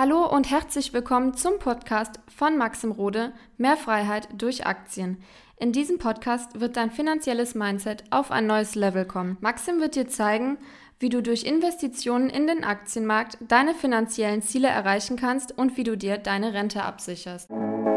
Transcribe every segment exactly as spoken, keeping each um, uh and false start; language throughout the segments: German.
Hallo und herzlich willkommen zum Podcast von Maxim Rode, Mehr Freiheit durch Aktien. In diesem Podcast wird dein finanzielles Mindset auf ein neues Level kommen. Maxim wird dir zeigen, wie du durch Investitionen in den Aktienmarkt deine finanziellen Ziele erreichen kannst und wie du dir deine Rente absicherst.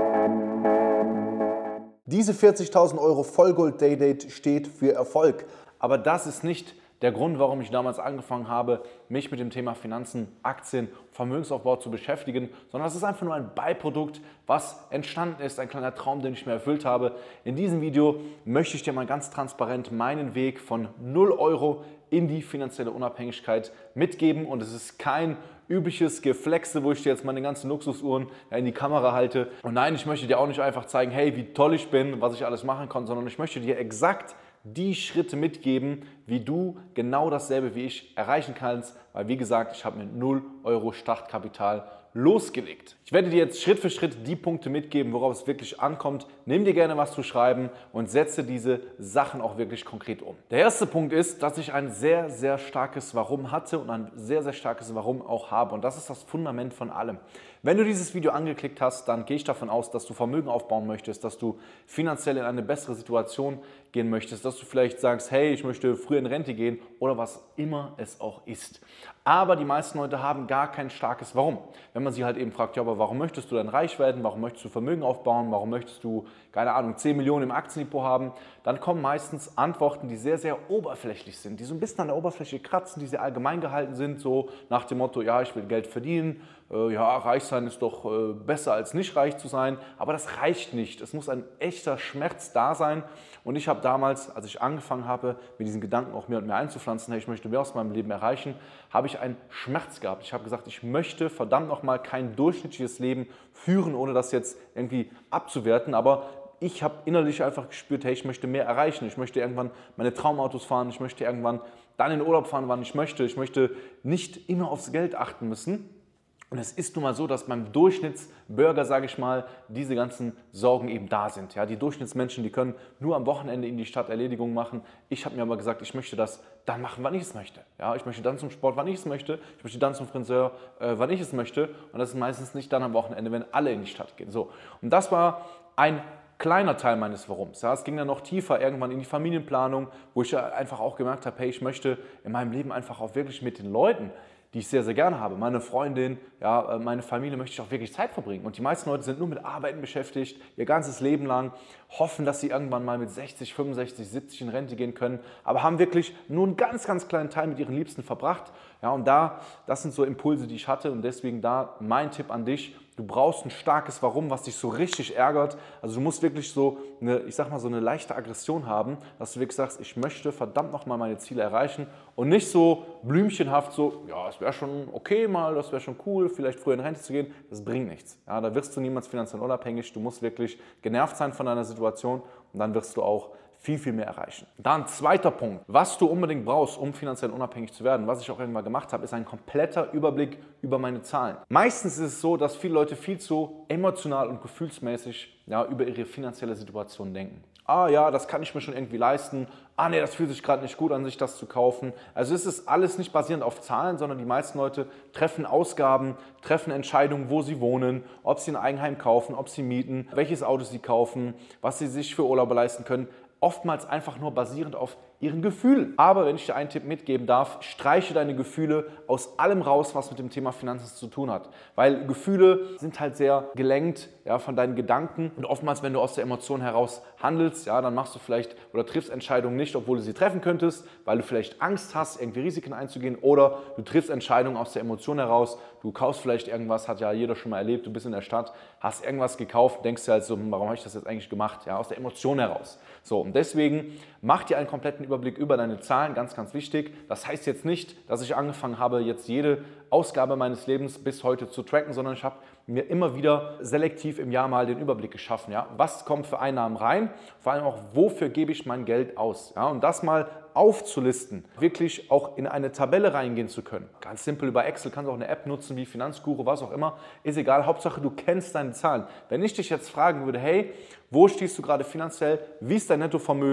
Diese vierzigtausend Euro Vollgold Day-Date steht für Erfolg. Aber das ist nicht der Grund, warum ich damals angefangen habe, mich mit dem Thema Finanzen, Aktien, Vermögensaufbau zu beschäftigen, sondern das ist einfach nur ein Beiprodukt, was entstanden ist, ein kleiner Traum, den ich mir erfüllt habe. In diesem Video möchte ich dir mal ganz transparent meinen Weg von null Euro in die finanzielle Unabhängigkeit mitgeben und es ist kein übliches Geflexe, wo ich dir jetzt meine ganzen Luxusuhren in die Kamera halte. Und nein, ich möchte dir auch nicht einfach zeigen, hey, wie toll ich bin, was ich alles machen kann, sondern ich möchte dir exakt die Schritte mitgeben, wie du genau dasselbe wie ich erreichen kannst, weil wie gesagt, ich habe mit null Euro Startkapital losgelegt. Ich werde dir jetzt Schritt für Schritt die Punkte mitgeben, worauf es wirklich ankommt. Nimm dir gerne was zu schreiben und setze diese Sachen auch wirklich konkret um. Der erste Punkt ist, dass ich ein sehr, sehr starkes Warum hatte und ein sehr, sehr starkes Warum auch habe. Und das ist das Fundament von allem. Wenn du dieses Video angeklickt hast, dann gehe ich davon aus, dass du Vermögen aufbauen möchtest, dass du finanziell in eine bessere Situation gehen möchtest, dass du vielleicht sagst, hey, ich möchte früher in Rente gehen oder was immer es auch ist. Aber die meisten Leute haben gar kein starkes Warum. Wenn man sie halt eben fragt, ja, aber warum möchtest du denn reich werden, warum möchtest du Vermögen aufbauen, warum möchtest du, keine Ahnung, zehn Millionen im Aktiendepot haben, dann kommen meistens Antworten, die sehr, sehr oberflächlich sind, die so ein bisschen an der Oberfläche kratzen, die sehr allgemein gehalten sind, so nach dem Motto, ja, ich will Geld verdienen, äh, ja, reich sein ist doch äh, besser als nicht reich zu sein, aber das reicht nicht. Es muss ein echter Schmerz da sein und ich habe damals, als ich angefangen habe, mit diesen Gedanken auch mehr und mehr einzupflanzen, hey, ich möchte mehr aus meinem Leben erreichen, habe ich einen Schmerz gehabt. Ich habe gesagt, ich möchte verdammt nochmal kein durchschnittliches Leben führen, ohne das jetzt irgendwie abzuwerten, aber ich habe innerlich einfach gespürt, hey, ich möchte mehr erreichen. Ich möchte irgendwann meine Traumautos fahren, ich möchte irgendwann dann in den Urlaub fahren, wann ich möchte. Ich möchte nicht immer aufs Geld achten müssen. Und es ist nun mal so, dass beim Durchschnittsbürger, sage ich mal, diese ganzen Sorgen eben da sind. Ja, die Durchschnittsmenschen, die können nur am Wochenende in die Stadt Erledigungen machen. Ich habe mir aber gesagt, ich möchte das dann machen, wann ich es möchte. Ja, ich möchte dann zum Sport, wann ich es möchte. Ich möchte dann zum Friseur, äh, wann ich es möchte. Und das ist meistens nicht dann am Wochenende, wenn alle in die Stadt gehen. So. Und das war ein kleiner Teil meines Warums. Ja, es ging dann noch tiefer irgendwann in die Familienplanung, wo ich einfach auch gemerkt habe, hey, ich möchte in meinem Leben einfach auch wirklich mit den Leuten, die ich sehr, sehr gerne habe. Meine Freundin, ja, meine Familie möchte ich auch wirklich Zeit verbringen. Und die meisten Leute sind nur mit Arbeiten beschäftigt, ihr ganzes Leben lang, hoffen, dass sie irgendwann mal mit sechzig, fünfundsechzig, siebzig in Rente gehen können, aber haben wirklich nur einen ganz, ganz kleinen Teil mit ihren Liebsten verbracht. Ja, und da, das sind so Impulse, die ich hatte und deswegen da mein Tipp an dich, du brauchst ein starkes Warum, was dich so richtig ärgert. Also du musst wirklich so eine, ich sag mal, so eine leichte Aggression haben, dass du wirklich sagst, ich möchte verdammt nochmal meine Ziele erreichen und nicht so blümchenhaft so, ja, es wäre schon okay mal, das wäre schon cool, vielleicht früher in Rente zu gehen. Das bringt nichts. Ja, da wirst du niemals finanziell unabhängig. Du musst wirklich genervt sein von deiner Situation und dann wirst du auch viel, viel mehr erreichen. Dann zweiter Punkt, was du unbedingt brauchst, um finanziell unabhängig zu werden, was ich auch irgendwann gemacht habe, ist ein kompletter Überblick über meine Zahlen. Meistens ist es so, dass viele Leute viel zu emotional und gefühlsmäßig ja, über ihre finanzielle Situation denken. Ah ja, das kann ich mir schon irgendwie leisten. Ah nee, das fühlt sich gerade nicht gut an, sich das zu kaufen. Also es ist alles nicht basierend auf Zahlen, sondern die meisten Leute treffen Ausgaben, treffen Entscheidungen, wo sie wohnen, ob sie ein Eigenheim kaufen, ob sie mieten, welches Auto sie kaufen, was sie sich für Urlaube leisten können. Oftmals einfach nur basierend auf ihren Gefühlen. Aber wenn ich dir einen Tipp mitgeben darf, streiche deine Gefühle aus allem raus, was mit dem Thema Finanzen zu tun hat. Weil Gefühle sind halt sehr gelenkt ja, von deinen Gedanken und oftmals, wenn du aus der Emotion heraus handelst, ja, dann machst du vielleicht oder triffst Entscheidungen nicht, obwohl du sie treffen könntest, weil du vielleicht Angst hast, irgendwie Risiken einzugehen oder du triffst Entscheidungen aus der Emotion heraus, du kaufst vielleicht irgendwas, hat ja jeder schon mal erlebt, du bist in der Stadt, hast irgendwas gekauft, denkst dir halt so, warum habe ich das jetzt eigentlich gemacht, ja, aus der Emotion heraus. So, und deswegen mach dir einen kompletten Überblick über deine Zahlen, ganz, ganz wichtig. Das heißt jetzt nicht, dass ich angefangen habe, jetzt jede Ausgabe meines Lebens bis heute zu tracken, sondern ich habe mir immer wieder selektiv im Jahr mal den Überblick geschaffen. Ja? Was kommt für Einnahmen rein? Vor allem auch, wofür gebe ich mein Geld aus? Ja? Und das mal aufzulisten, wirklich auch in eine Tabelle reingehen zu können. Ganz simpel über Excel, kannst du auch eine App nutzen wie Finanzguru, was auch immer. Ist egal, Hauptsache du kennst deine Zahlen. Wenn ich dich jetzt fragen würde, hey, wo stehst du gerade finanziell? Wie ist dein Nettovermögen?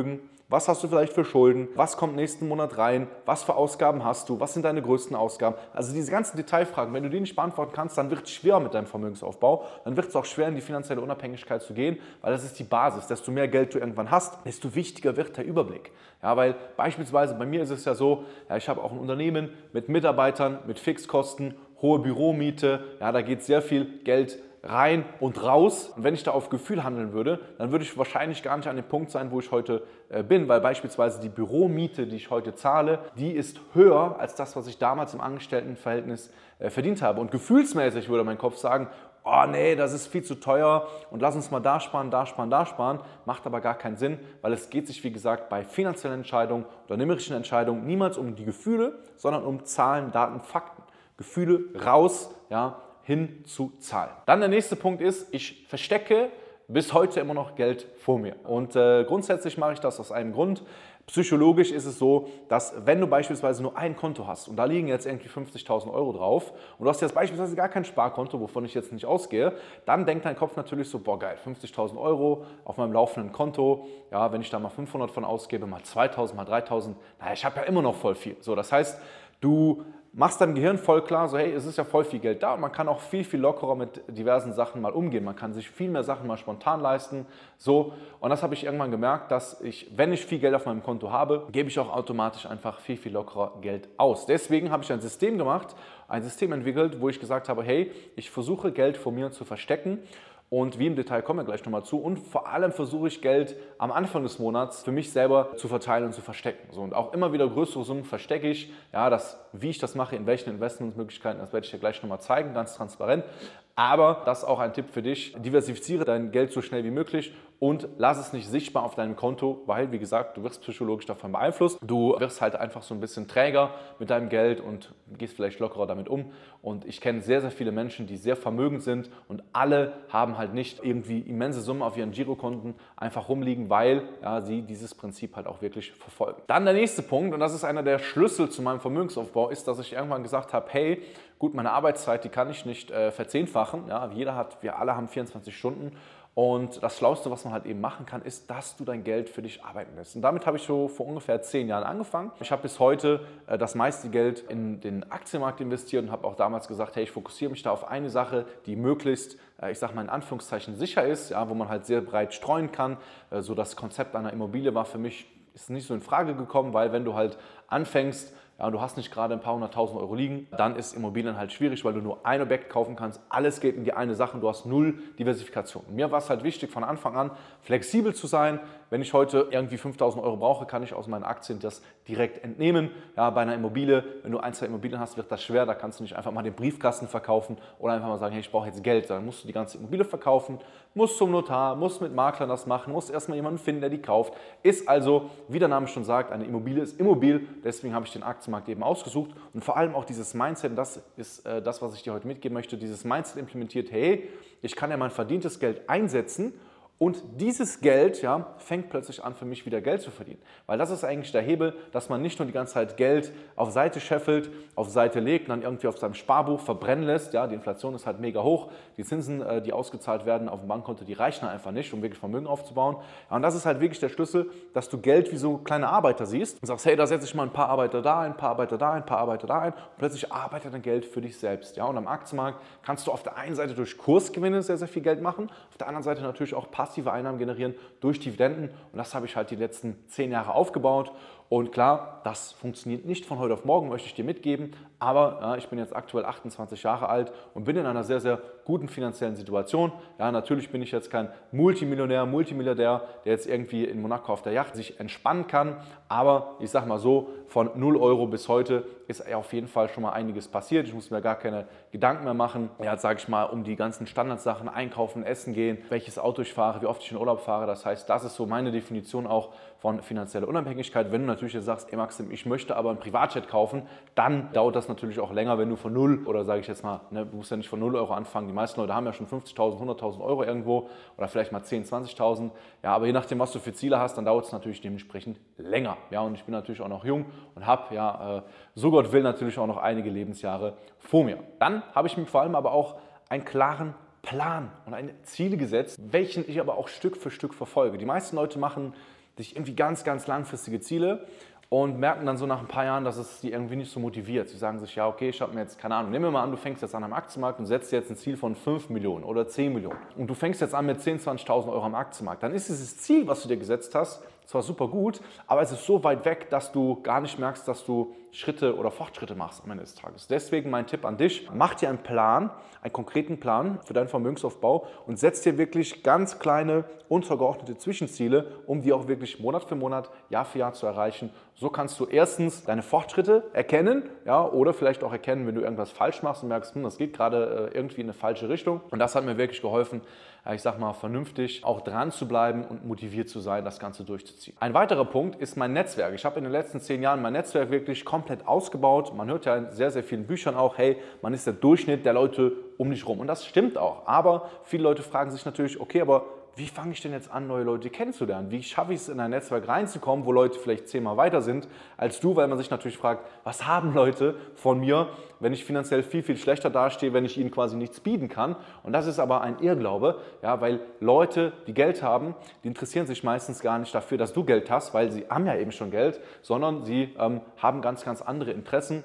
Was hast du vielleicht für Schulden? Was kommt nächsten Monat rein? Was für Ausgaben hast du? Was sind deine größten Ausgaben? Also diese ganzen Detailfragen, wenn du die nicht beantworten kannst, dann wird es schwer mit deinem Vermögensaufbau. Dann wird es auch schwer, in die finanzielle Unabhängigkeit zu gehen, weil das ist die Basis. Desto mehr Geld du irgendwann hast, desto wichtiger wird der Überblick. Ja, weil beispielsweise bei mir ist es ja so, ja, ich habe auch ein Unternehmen mit Mitarbeitern, mit Fixkosten, hohe Büromiete, ja, da geht sehr viel Geld rein und raus. Und wenn ich da auf Gefühl handeln würde, dann würde ich wahrscheinlich gar nicht an dem Punkt sein, wo ich heute äh, bin, weil beispielsweise die Büromiete, die ich heute zahle, die ist höher als das, was ich damals im Angestelltenverhältnis äh, verdient habe. Und gefühlsmäßig würde mein Kopf sagen, oh nee, das ist viel zu teuer und lass uns mal da sparen, da sparen, da sparen. Macht aber gar keinen Sinn, weil es geht sich, wie gesagt, bei finanziellen Entscheidungen, unternehmerischen Entscheidungen niemals um die Gefühle, sondern um Zahlen, Daten, Fakten. Gefühle raus, ja, hin zu Zahlen. Dann der nächste Punkt ist, ich verstecke bis heute immer noch Geld vor mir. Und äh, grundsätzlich mache ich das aus einem Grund. Psychologisch ist es so, dass wenn du beispielsweise nur ein Konto hast und da liegen jetzt irgendwie fünfzigtausend Euro drauf und du hast jetzt beispielsweise gar kein Sparkonto, wovon ich jetzt nicht ausgehe, dann denkt dein Kopf natürlich so, boah geil, fünfzigtausend Euro auf meinem laufenden Konto, ja, wenn ich da mal fünfhundert von ausgebe, mal zweitausend, mal dreitausend, naja, ich habe ja immer noch voll viel. So, das heißt, du machst deinem Gehirn voll klar, so hey, es ist ja voll viel Geld da und man kann auch viel, viel lockerer mit diversen Sachen mal umgehen. Man kann sich viel mehr Sachen mal spontan leisten. So. Und das habe ich irgendwann gemerkt, dass ich, wenn ich viel Geld auf meinem Konto habe, gebe ich auch automatisch einfach viel, viel lockerer Geld aus. Deswegen habe ich ein System gemacht, ein System entwickelt, wo ich gesagt habe, hey, ich versuche Geld vor mir zu verstecken. Und wie im Detail kommen wir gleich nochmal zu. Und vor allem versuche ich Geld am Anfang des Monats für mich selber zu verteilen und zu verstecken. So, und auch immer wieder größere Summen verstecke ich. Ja, das, wie ich das mache, in welchen Investmentmöglichkeiten, das werde ich dir gleich nochmal zeigen, ganz transparent. Aber das ist auch ein Tipp für dich, diversifiziere dein Geld so schnell wie möglich und lass es nicht sichtbar auf deinem Konto, weil, wie gesagt, du wirst psychologisch davon beeinflusst. Du wirst halt einfach so ein bisschen träger mit deinem Geld und gehst vielleicht lockerer damit um. Und ich kenne sehr, sehr viele Menschen, die sehr vermögend sind und alle haben halt nicht irgendwie immense Summen auf ihren Girokonten einfach rumliegen, weil ja, sie dieses Prinzip halt auch wirklich verfolgen. Dann der nächste Punkt, und das ist einer der Schlüssel zu meinem Vermögensaufbau, ist, dass ich irgendwann gesagt habe, hey, gut, meine Arbeitszeit, die kann ich nicht äh, verzehnfachen. Ja, jeder hat, wir alle haben vierundzwanzig Stunden. Und das Schlauste, was man halt eben machen kann, ist, dass du dein Geld für dich arbeiten lässt. Und damit habe ich so vor ungefähr zehn Jahren angefangen. Ich habe bis heute äh, das meiste Geld in den Aktienmarkt investiert und habe auch damals gesagt, hey, ich fokussiere mich da auf eine Sache, die möglichst, äh, ich sage mal in Anführungszeichen, sicher ist, ja, wo man halt sehr breit streuen kann. Äh, so das Konzept einer Immobilie war für mich, ist nicht so in Frage gekommen, weil wenn du halt anfängst, ja, und du hast nicht gerade ein paar hunderttausend Euro liegen, dann ist Immobilien halt schwierig, weil du nur ein Objekt kaufen kannst. Alles geht in die eine Sache und du hast null Diversifikation. Mir war es halt wichtig, von Anfang an flexibel zu sein. Wenn ich heute irgendwie fünftausend Euro brauche, kann ich aus meinen Aktien das direkt entnehmen. Ja, bei einer Immobilie, wenn du ein, zwei Immobilien hast, wird das schwer. Da kannst du nicht einfach mal den Briefkasten verkaufen oder einfach mal sagen, hey, ich brauche jetzt Geld. Dann musst du die ganze Immobilie verkaufen, musst zum Notar, musst mit Maklern das machen, musst erstmal jemanden finden, der die kauft. Ist also, wie der Name schon sagt, eine Immobilie ist immobil. Deswegen habe ich den Aktienmarkt eben ausgesucht und vor allem auch dieses Mindset, das ist äh, das, was ich dir heute mitgeben möchte, dieses Mindset implementiert, hey, ich kann ja mein verdientes Geld einsetzen und dieses Geld ja, fängt plötzlich an, für mich wieder Geld zu verdienen. Weil das ist eigentlich der Hebel, dass man nicht nur die ganze Zeit Geld auf Seite scheffelt, auf Seite legt und dann irgendwie auf seinem Sparbuch verbrennen lässt. Ja, die Inflation ist halt mega hoch. Die Zinsen, die ausgezahlt werden auf dem Bankkonto, die reichen einfach nicht, um wirklich Vermögen aufzubauen. Ja, und das ist halt wirklich der Schlüssel, dass du Geld wie so kleine Arbeiter siehst und sagst, hey, da setze ich mal ein paar Arbeiter da ein, ein paar Arbeiter da ein, ein paar Arbeiter da ein. Und plötzlich arbeitet dein Geld für dich selbst. Ja, und am Aktienmarkt kannst du auf der einen Seite durch Kursgewinne sehr, sehr viel Geld machen, auf der anderen Seite natürlich auch passiv passive Einnahmen generieren durch Dividenden und das habe ich halt die letzten zehn Jahre aufgebaut und klar, das funktioniert nicht von heute auf morgen, möchte ich dir mitgeben, aber ja, ich bin jetzt aktuell achtundzwanzig Jahre alt und bin in einer sehr, sehr guten finanziellen Situation. Ja, natürlich bin ich jetzt kein Multimillionär, Multimilliardär, der jetzt irgendwie in Monaco auf der Yacht sich entspannen kann, aber ich sage mal so, von null Euro bis heute ist auf jeden Fall schon mal einiges passiert. Ich muss mir gar keine Gedanken mehr machen, ja, sage ich mal, um die ganzen Standardsachen, einkaufen, essen gehen, welches Auto ich fahre, wie oft ich in Urlaub fahre. Das heißt, das ist so meine Definition auch von finanzieller Unabhängigkeit. Wenn du natürlich jetzt sagst, ey Maxim, ich möchte aber ein Privatjet kaufen, dann dauert das natürlich auch länger, wenn du von null oder sage ich jetzt mal, ne, du musst ja nicht von null Euro anfangen. Die meisten Leute haben ja schon fünfzigtausend, hunderttausend Euro irgendwo oder vielleicht mal zehntausend, zwanzigtausend. Ja, aber je nachdem, was du für Ziele hast, dann dauert es natürlich dementsprechend länger. Ja, und ich bin natürlich auch noch jung und habe, ja, äh, so Gott will, natürlich auch noch einige Lebensjahre vor mir. Dann habe ich mir vor allem aber auch einen klaren Plan und eine Ziele gesetzt, welchen ich aber auch Stück für Stück verfolge. Die meisten Leute machen sich irgendwie ganz, ganz langfristige Ziele und merken dann so nach ein paar Jahren, dass es die irgendwie nicht so motiviert. Sie sagen sich, ja okay, ich habe mir jetzt, keine Ahnung, nehmen wir mal an, du fängst jetzt an am Aktienmarkt und setzt jetzt ein Ziel von fünf Millionen oder zehn Millionen und du fängst jetzt an mit zehntausend, zwanzigtausend Euro am Aktienmarkt. Dann ist dieses Ziel, was du dir gesetzt hast, zwar super gut, aber es ist so weit weg, dass du gar nicht merkst, dass du Schritte oder Fortschritte machst am Ende des Tages. Deswegen mein Tipp an dich, mach dir einen Plan, einen konkreten Plan für deinen Vermögensaufbau und setz dir wirklich ganz kleine, untergeordnete Zwischenziele, um die auch wirklich Monat für Monat, Jahr für Jahr zu erreichen. So kannst du erstens deine Fortschritte erkennen, ja, oder vielleicht auch erkennen, wenn du irgendwas falsch machst und merkst, hm, das geht gerade äh, irgendwie in eine falsche Richtung. Und das hat mir wirklich geholfen, äh, ich sag mal, vernünftig auch dran zu bleiben und motiviert zu sein, das Ganze durchzuziehen. Ein weiterer Punkt ist mein Netzwerk. Ich habe in den letzten zehn Jahren mein Netzwerk wirklich komplett ausgebaut. Man hört ja in sehr, sehr vielen Büchern auch, hey, man ist der Durchschnitt der Leute um dich rum. Und das stimmt auch. Aber viele Leute fragen sich natürlich, okay, aber wie fange ich denn jetzt an, neue Leute kennenzulernen? Wie schaffe ich es, in ein Netzwerk reinzukommen, wo Leute vielleicht zehnmal weiter sind als du? Weil man sich natürlich fragt, was haben Leute von mir, wenn ich finanziell viel, viel schlechter dastehe, wenn ich ihnen quasi nichts bieten kann? Und das ist aber ein Irrglaube, ja, weil Leute, die Geld haben, die interessieren sich meistens gar nicht dafür, dass du Geld hast, weil sie haben ja eben schon Geld, sondern sie ähm, haben ganz, ganz andere Interessen.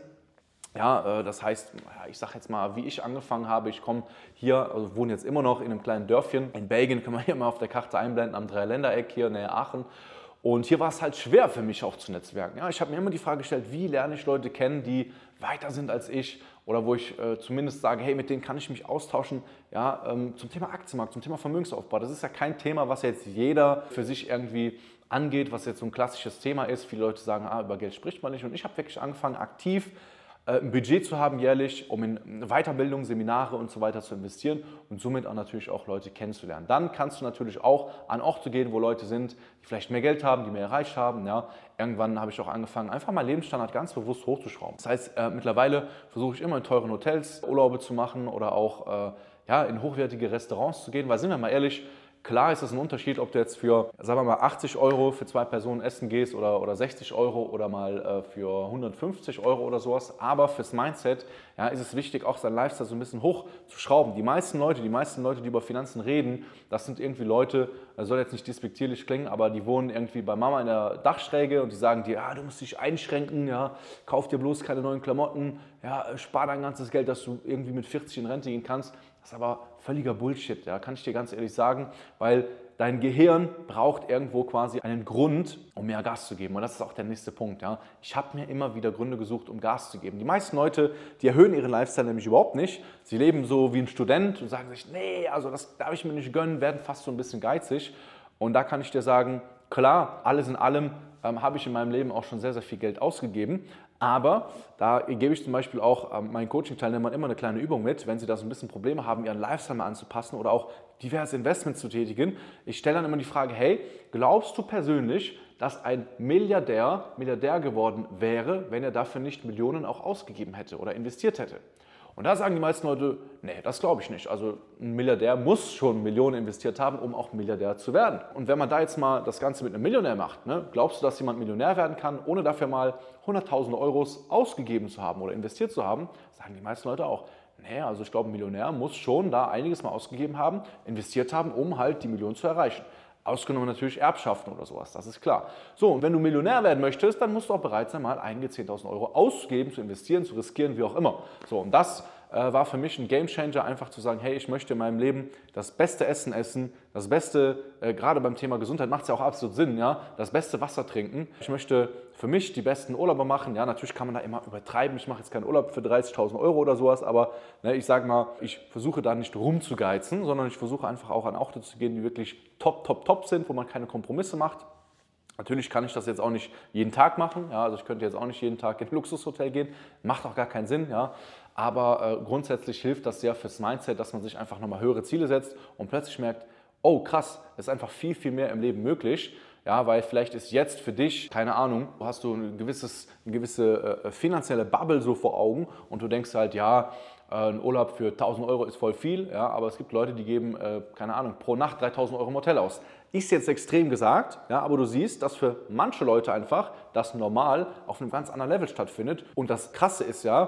Ja, äh, das heißt, ich sage jetzt mal, wie ich angefangen habe, ich komme hier, also wohne jetzt immer noch in einem kleinen Dörfchen. In Belgien können wir hier mal auf der Karte einblenden, am Dreiländereck hier nähe Aachen. Und hier war es halt schwer für mich auch zu netzwerken. Ja, ich habe mir immer die Frage gestellt, wie lerne ich Leute kennen, die weiter sind als ich oder wo ich äh, zumindest sage, hey, mit denen kann ich mich austauschen, ja, ähm, zum Thema Aktienmarkt, zum Thema Vermögensaufbau. Das ist ja kein Thema, was jetzt jeder für sich irgendwie angeht, was jetzt so ein klassisches Thema ist. Viele Leute sagen, ah, über Geld spricht man nicht. Und ich habe wirklich angefangen, aktiv ein Budget zu haben jährlich, um in Weiterbildung, Seminare und so weiter zu investieren und somit auch natürlich auch Leute kennenzulernen. Dann kannst du natürlich auch an Orte gehen, wo Leute sind, die vielleicht mehr Geld haben, die mehr erreicht haben. Ja. Irgendwann habe ich auch angefangen, einfach mal Lebensstandard ganz bewusst hochzuschrauben. Das heißt, äh, mittlerweile versuche ich immer in teuren Hotels Urlaube zu machen oder auch äh, ja, in hochwertige Restaurants zu gehen, weil sind wir mal ehrlich, klar ist es ein Unterschied, ob du jetzt für, sagen wir mal, achtzig Euro für zwei Personen essen gehst oder, oder sechzig Euro oder mal äh, für hundertfünfzig Euro oder sowas. Aber fürs Mindset ja, ist es wichtig, auch sein Lifestyle so ein bisschen hochzuschrauben. Die meisten Leute, die meisten Leute, die über Finanzen reden, das sind irgendwie Leute, das soll jetzt nicht despektierlich klingen, aber die wohnen irgendwie bei Mama in der Dachschräge und die sagen dir, ja, du musst dich einschränken, ja, kauf dir bloß keine neuen Klamotten, ja, spar dein ganzes Geld, dass du irgendwie mit vierzig in Rente gehen kannst. Das ist aber völliger Bullshit, ja, kann ich dir ganz ehrlich sagen, weil dein Gehirn braucht irgendwo quasi einen Grund, um mehr Gas zu geben. Und das ist auch der nächste Punkt. Ja. Ich habe mir immer wieder Gründe gesucht, um Gas zu geben. Die meisten Leute, die erhöhen ihren Lifestyle nämlich überhaupt nicht. Sie leben so wie ein Student und sagen sich, nee, also das darf ich mir nicht gönnen, werden fast so ein bisschen geizig. Und da kann ich dir sagen, klar, alles in allem ähm, habe ich in meinem Leben auch schon sehr, sehr viel Geld ausgegeben. Aber da gebe ich zum Beispiel auch ähm, meinen Coaching-Teilnehmern immer eine kleine Übung mit, wenn sie da so ein bisschen Probleme haben, ihren Lifestyle mal anzupassen oder auch diverse Investments zu tätigen. Ich stelle dann immer die Frage, hey, glaubst du persönlich, dass ein Milliardär Milliardär geworden wäre, wenn er dafür nicht Millionen auch ausgegeben hätte oder investiert hätte? Und da sagen die meisten Leute, nee, das glaube ich nicht. Also ein Milliardär muss schon Millionen investiert haben, um auch Milliardär zu werden. Und wenn man da jetzt mal das Ganze mit einem Millionär macht, ne, glaubst du, dass jemand Millionär werden kann, ohne dafür mal hunderttausend Euros ausgegeben zu haben oder investiert zu haben? Sagen die meisten Leute auch. Nee, also ich glaube, ein Millionär muss schon da einiges mal ausgegeben haben, investiert haben, um halt die Million zu erreichen. Ausgenommen natürlich Erbschaften oder sowas, das ist klar. So, und wenn du Millionär werden möchtest, dann musst du auch bereit sein, mal einige zehntausend Euro auszugeben, zu investieren, zu riskieren, wie auch immer. So, und das äh, war für mich ein Gamechanger, einfach zu sagen, hey, ich möchte in meinem Leben das beste Essen essen, das beste, äh, gerade beim Thema Gesundheit macht es ja auch absolut Sinn, ja, das beste Wasser trinken. Ich möchte für mich die besten Urlaube machen. Ja, natürlich kann man da immer übertreiben. Ich mache jetzt keinen Urlaub für dreißigtausend Euro oder sowas, aber ne, ich sage mal, ich versuche da nicht rumzugeizen, sondern ich versuche einfach auch an Orte zu gehen, die wirklich top, top, top sind, wo man keine Kompromisse macht. Natürlich kann ich das jetzt auch nicht jeden Tag machen. Ja, also ich könnte jetzt auch nicht jeden Tag in ein Luxushotel gehen. Macht auch gar keinen Sinn. Ja. Aber äh, grundsätzlich hilft das sehr fürs Mindset, dass man sich einfach nochmal höhere Ziele setzt und plötzlich merkt, oh krass, es ist einfach viel, viel mehr im Leben möglich. Ja, weil vielleicht ist jetzt für dich, keine Ahnung, hast du ein gewisses, eine gewisse äh, finanzielle Bubble so vor Augen und du denkst halt, ja, äh, ein Urlaub für tausend Euro ist voll viel, ja, aber es gibt Leute, die geben, äh, keine Ahnung, pro Nacht dreitausend Euro im Hotel aus. Ist jetzt extrem gesagt, ja, aber du siehst, dass für manche Leute einfach das normal auf einem ganz anderen Level stattfindet. Und das Krasse ist ja,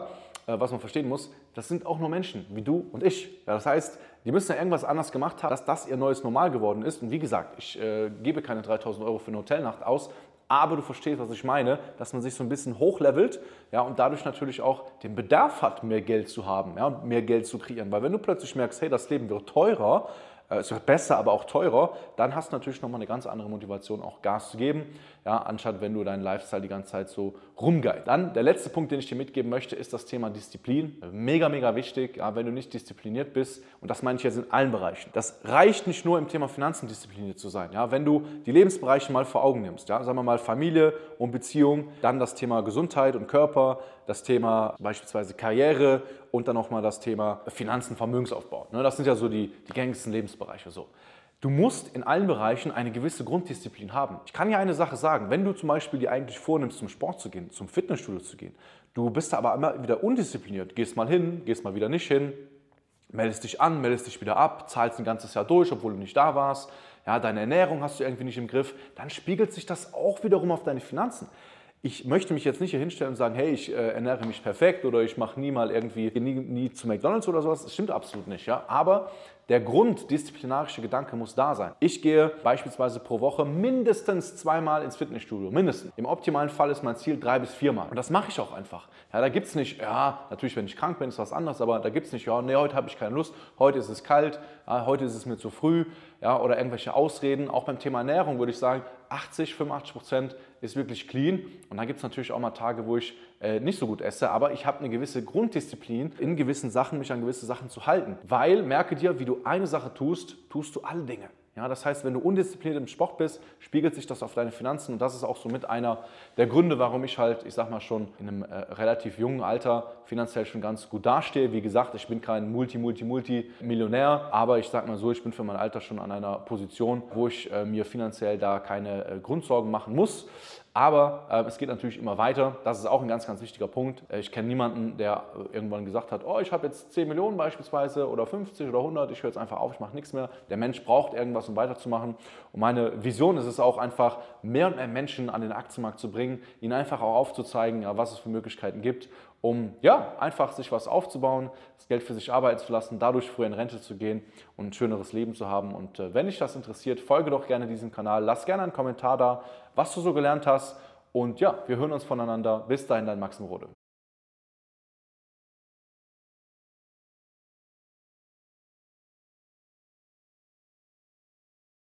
äh, was man verstehen muss, das sind auch nur Menschen, wie du und ich. Ja, das heißt, die müssen ja irgendwas anders gemacht haben, dass das ihr neues Normal geworden ist. Und wie gesagt, ich äh, gebe keine dreitausend Euro für eine Hotelnacht aus, aber du verstehst, was ich meine, dass man sich so ein bisschen hochlevelt, ja, und dadurch natürlich auch den Bedarf hat, mehr Geld zu haben, ja, und mehr Geld zu kreieren. Weil wenn du plötzlich merkst, hey, das Leben wird teurer, äh, es wird besser, aber auch teurer, dann hast du natürlich nochmal eine ganz andere Motivation, auch Gas zu geben, ja, anstatt wenn du deinen Lifestyle die ganze Zeit so rumgeist. Dann der letzte Punkt, den ich dir mitgeben möchte, ist das Thema Disziplin. Mega, mega wichtig, ja, wenn du nicht diszipliniert bist, und das meine ich jetzt in allen Bereichen. Das reicht nicht nur im Thema Finanzen diszipliniert zu sein. Ja, wenn du die Lebensbereiche mal vor Augen nimmst, ja, sagen wir mal Familie und Beziehung, dann das Thema Gesundheit und Körper, das Thema beispielsweise Karriere und dann nochmal das Thema Finanzen, Vermögensaufbau. Ne, das sind ja so die, die gängigsten Lebensbereiche so. Du musst in allen Bereichen eine gewisse Grunddisziplin haben. Ich kann ja eine Sache sagen, wenn du zum Beispiel dir eigentlich vornimmst, zum Sport zu gehen, zum Fitnessstudio zu gehen, du bist aber immer wieder undiszipliniert, gehst mal hin, gehst mal wieder nicht hin, meldest dich an, meldest dich wieder ab, zahlst ein ganzes Jahr durch, obwohl du nicht da warst, ja, deine Ernährung hast du irgendwie nicht im Griff, dann spiegelt sich das auch wiederum auf deine Finanzen. Ich möchte mich jetzt nicht hier hinstellen und sagen, hey, ich äh, ernähre mich perfekt oder ich mache nie mal irgendwie, nie, nie zu McDonald's oder sowas. Das stimmt absolut nicht, ja. Aber der grunddisziplinarische Gedanke muss da sein. Ich gehe beispielsweise pro Woche mindestens zweimal ins Fitnessstudio, mindestens. Im optimalen Fall ist mein Ziel drei bis viermal. Und das mache ich auch einfach. Ja, da gibt es nicht, ja, natürlich, wenn ich krank bin, ist was anderes, aber da gibt es nicht, ja, nee, heute habe ich keine Lust, heute ist es kalt, ja, heute ist es mir zu früh, ja, oder irgendwelche Ausreden. Auch beim Thema Ernährung würde ich sagen, achtzig, fünfundachtzig Prozent ist wirklich clean. Und dann gibt es natürlich auch mal Tage, wo ich äh, nicht so gut esse, aber ich habe eine gewisse Grunddisziplin, in gewissen Sachen mich an gewisse Sachen zu halten. Weil, merke dir, wie du eine Sache tust, tust du alle Dinge. Ja, das heißt, wenn du undiszipliniert im Sport bist, spiegelt sich das auf deine Finanzen, und das ist auch so mit einer der Gründe, warum ich halt, ich sag mal schon, in einem äh, relativ jungen Alter finanziell schon ganz gut dastehe. Wie gesagt, ich bin kein Multi, Multi, Multi-Millionär, aber ich sag mal so, ich bin für mein Alter schon an einer Position, wo ich äh, mir finanziell da keine äh, Grundsorgen machen muss. Aber äh, es geht natürlich immer weiter. Das ist auch ein ganz, ganz wichtiger Punkt. Äh, ich kenne niemanden, der äh, irgendwann gesagt hat, oh, ich habe jetzt zehn Millionen beispielsweise oder fünfzig oder hundert, ich höre jetzt einfach auf, ich mache nichts mehr. Der Mensch braucht irgendwas, um weiterzumachen. Und meine Vision ist es auch einfach, mehr und mehr Menschen an den Aktienmarkt zu bringen, ihnen einfach auch aufzuzeigen, ja, was es für Möglichkeiten gibt, um ja, einfach sich was aufzubauen, das Geld für sich arbeiten zu lassen, dadurch früher in Rente zu gehen und ein schöneres Leben zu haben. Und äh, wenn dich das interessiert, folge doch gerne diesem Kanal, lass gerne einen Kommentar da, was du so gelernt hast. Und ja, wir hören uns voneinander. Bis dahin, dein Maxim Rode.